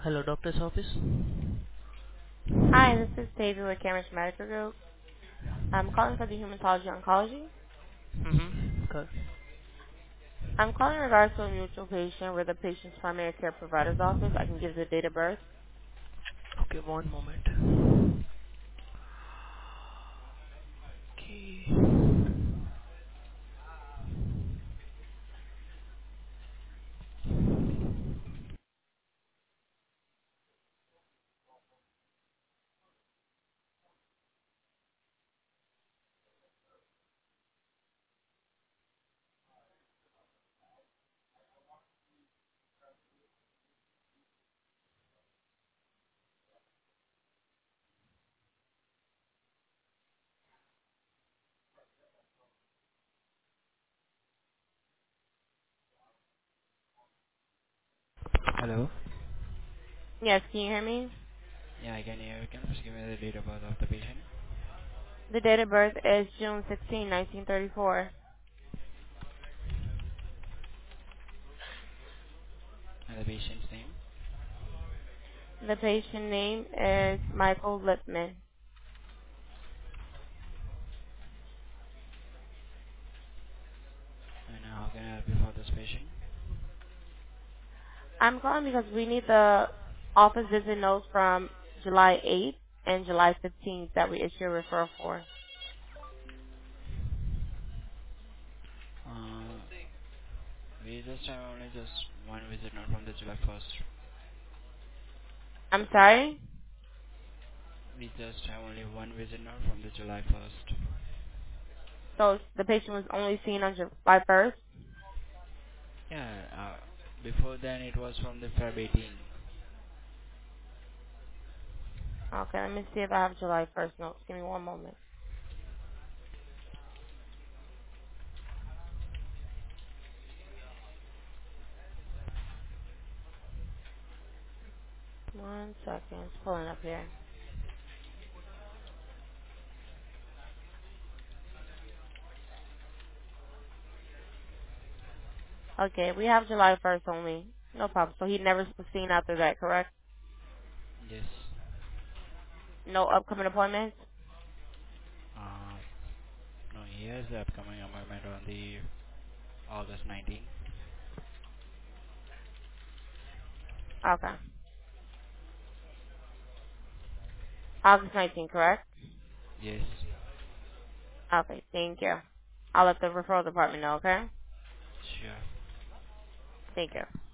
Hello, doctor's office. Hi, this is David with Cambridge Medical Group. I'm calling for the Hematology Oncology. Good. I'm calling in regards to a mutual patient where the patient's primary care provider's office. I can give the date of birth. Okay, one moment. Okay. Hello. Yes, can you hear me? Yeah, I can hear you. Can you please give me the date of birth of the patient The date of birth is June 16, 1934. and the patient's name? The patient name is Michael Lipman. And how can I help you for this patient? I'm calling because we need the office visit notes from July 8th and July 15th that we issue a referral for. Uh, we just have only just one visit note from the July 1st. I'm sorry? We just have only one visit note from the July 1st. So the patient was only seen on July 1st? Yeah, before then it was from the Feb 18. Okay, let me see if I have July 1st notes. Give me one moment. One second. It's pulling up here. Okay, we have July 1st only. No problem. So he never was seen after that, correct? Yes. No upcoming appointments? Uh, no, he has the upcoming appointment on the August 19. Okay. August 19th, correct? Yes. Okay, thank you. I'll let the referral department know, okay? Sure. Thank you.